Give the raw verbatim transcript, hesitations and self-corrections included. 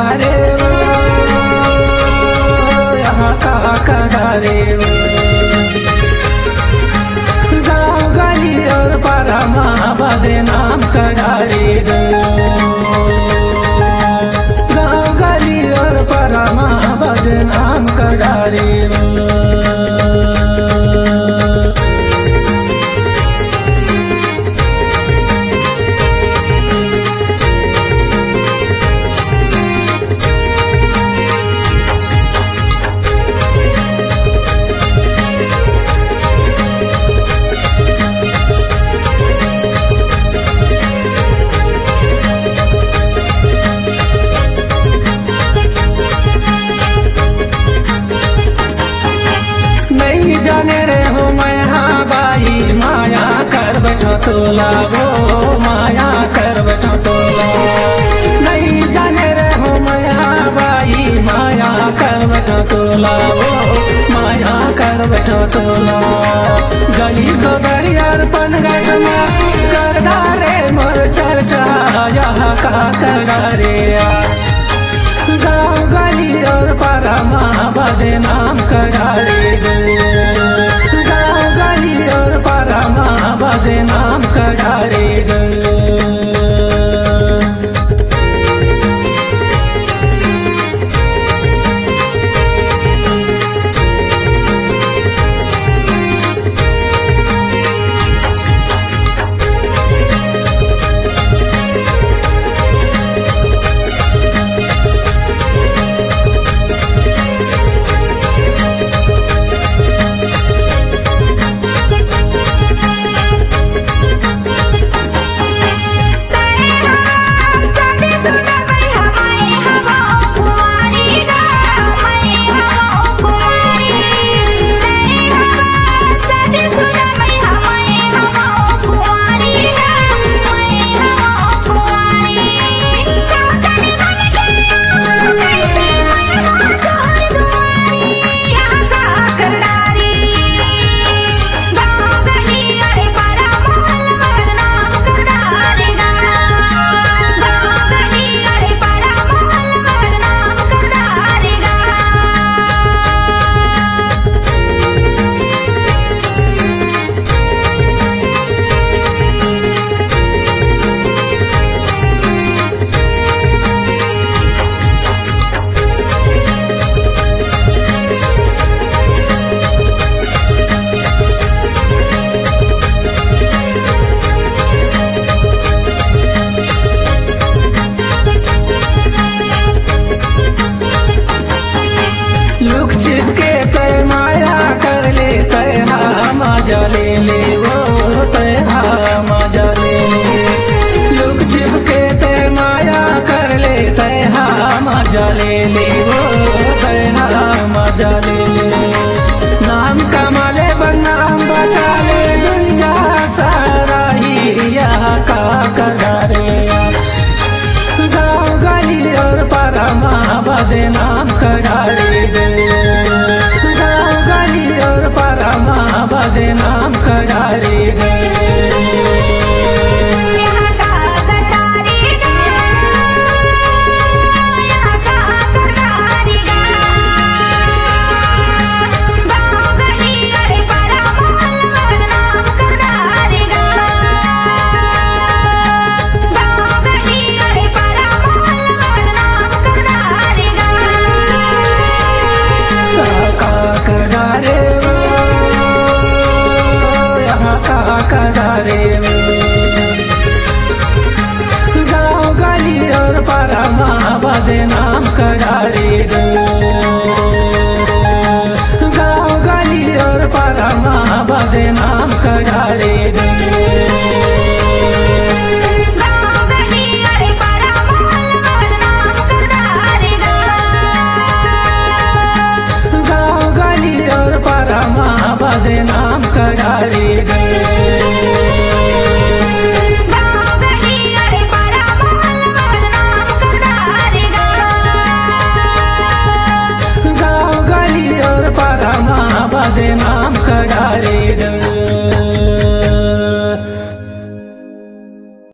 डारे वो, यहाँ का कडारे वो। गाँव गली और पारामा बदनाम कडारे दो, गाँव गली और पारामा बदनाम कडारे वो। जाने रे हो मैं हाँ बाई माया कर बैठो तोला वो, माया कर बैठो तोला। नहीं जाने रे हो मैं हाँ बाई माया कर बैठो तोला वो, माया कर बैठो तोला। गली को दरियार पनघट में कर डारे मोर चर्चा यहाँ का कर डारे। गाँव गली और पारामा बदनाम कडारे दो, गाँव गली और पारामा बदनाम कडारे दो। लुक छिप के तय माया कर ले, तय हा मजा ले ले वो, तय हा मजा ले ले। लुक छिप के तय माया कर ले, तय हा मजा ले ले वो, तय हा मजा ले ले। नाम कमा ले बदनाम बचा ले, दुनिया सारा ही यहाँ का कडारे। गाँव गली और पारामा बदनाम कडारे दो, गाँव गली और पारामा बदनाम कडारे दो। कडारे वो, गाँव गली और पारामा बदनाम कडारे दो, गाँव गली और पारामा बदनाम कडारे दो। गाँव गली और पारामा बदनाम कडारे दो।